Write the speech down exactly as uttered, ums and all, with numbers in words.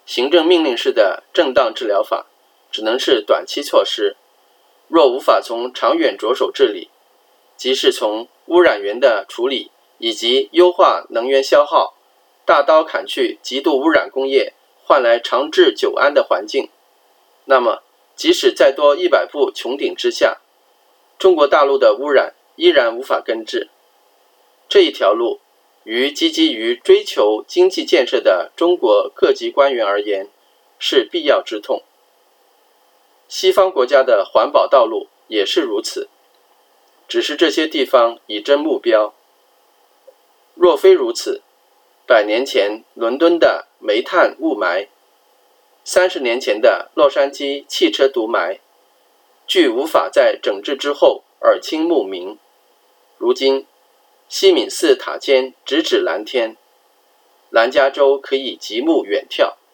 行政命令式的正当治疗法只能是短期措施，若无法从长远着手治理，即是从污染源的处理以及优化能源消耗，大刀砍去极度污染工业，换来长治久安的环境，那么即使再多一百步穹顶之下，中国大陆的污染依然无法根治。这一条路于积极于追求经济建设的中国各级官员而言是必要之痛。西方国家的环保道路也是如此，只是这些地方已臻目标。若非如此，百年前伦敦的煤炭雾霾，三十年前的洛杉矶汽车毒霾，俱无法在整治之后耳听目明。如今西敏寺塔尖直指蓝天，蓝加州可以极目远眺。